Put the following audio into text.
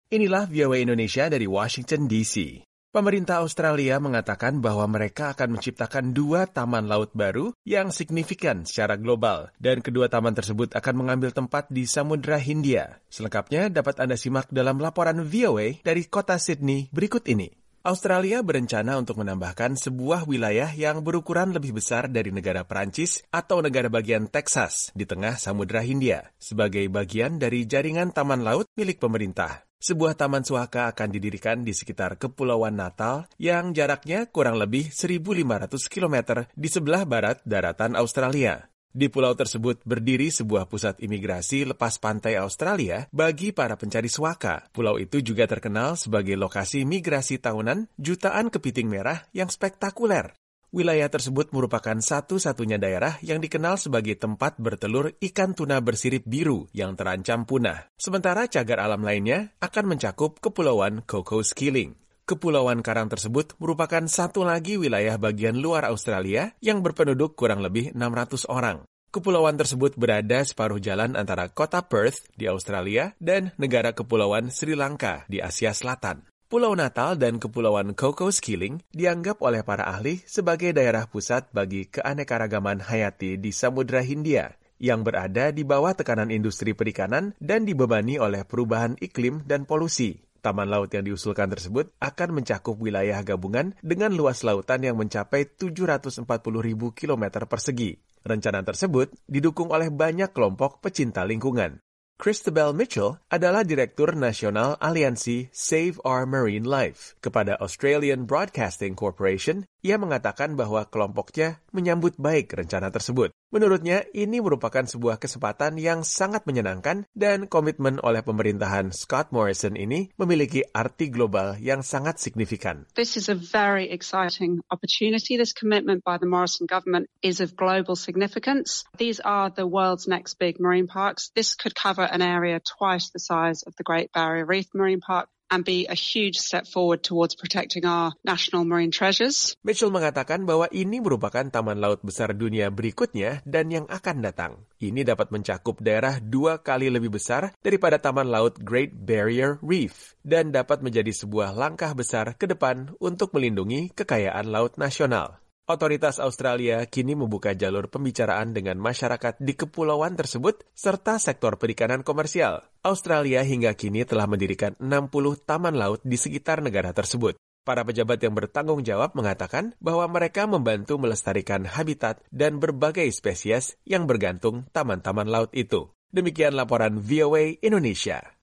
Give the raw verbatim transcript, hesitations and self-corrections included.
Inilah V O A Indonesia dari Washington D C. Pemerintah Australia mengatakan bahwa mereka akan menciptakan dua taman laut baru yang signifikan secara global, dan kedua taman tersebut akan mengambil tempat di Samudra Hindia. Selengkapnya dapat Anda simak dalam laporan V O A dari kota Sydney berikut ini. Australia berencana untuk menambahkan sebuah wilayah yang berukuran lebih besar dari negara Perancis atau negara bagian Texas di tengah Samudra Hindia sebagai bagian dari jaringan taman laut milik pemerintah. Sebuah taman suaka akan didirikan di sekitar Kepulauan Natal yang jaraknya kurang lebih seribu lima ratus kilometer di sebelah barat daratan Australia. Di pulau tersebut berdiri sebuah pusat imigrasi lepas pantai Australia bagi para pencari suaka. Pulau itu juga terkenal sebagai lokasi migrasi tahunan jutaan kepiting merah yang spektakuler. Wilayah tersebut merupakan satu-satunya daerah yang dikenal sebagai tempat bertelur ikan tuna bersirip biru yang terancam punah. Sementara cagar alam lainnya akan mencakup Kepulauan Cocos Keeling. Kepulauan Karang tersebut merupakan satu lagi wilayah bagian luar Australia yang berpenduduk kurang lebih enam ratus orang. Kepulauan tersebut berada separuh jalan antara kota Perth di Australia dan negara kepulauan Sri Lanka di Asia Selatan. Pulau Natal dan Kepulauan Cocos Keeling dianggap oleh para ahli sebagai daerah pusat bagi keanekaragaman hayati di Samudra Hindia yang berada di bawah tekanan industri perikanan dan dibebani oleh perubahan iklim dan polusi. Taman laut yang diusulkan tersebut akan mencakup wilayah gabungan dengan luas lautan yang mencapai tujuh ratus empat puluh ribu kilometer persegi. Rencana tersebut didukung oleh banyak kelompok pecinta lingkungan. Christabel Mitchell adalah Direktur Nasional Aliansi Save Our Marine Life. Kepada Australian Broadcasting Corporation, ia mengatakan bahwa kelompoknya menyambut baik rencana tersebut. Menurutnya, ini merupakan sebuah kesempatan yang sangat menyenangkan dan komitmen oleh pemerintahan Scott Morrison ini memiliki arti global yang sangat signifikan. This is a very exciting opportunity. This commitment by the Morrison government is of global significance. These are the world's next big marine parks. This could cover an area twice the size of the Great Barrier Reef Marine Park and be a huge step forward towards protecting our national marine treasures. Mitchell mengatakan bahwa ini merupakan taman laut besar dunia berikutnya dan yang akan datang. Ini dapat mencakup daerah dua kali lebih besar daripada taman laut Great Barrier Reef dan dapat menjadi sebuah langkah besar ke depan untuk melindungi kekayaan laut nasional. Otoritas Australia kini membuka jalur pembicaraan dengan masyarakat di kepulauan tersebut serta sektor perikanan komersial. Australia hingga kini telah mendirikan enam puluh taman laut di sekitar negara tersebut. Para pejabat yang bertanggung jawab mengatakan bahwa mereka membantu melestarikan habitat dan berbagai spesies yang bergantung taman-taman laut itu. Demikian laporan V O A Indonesia.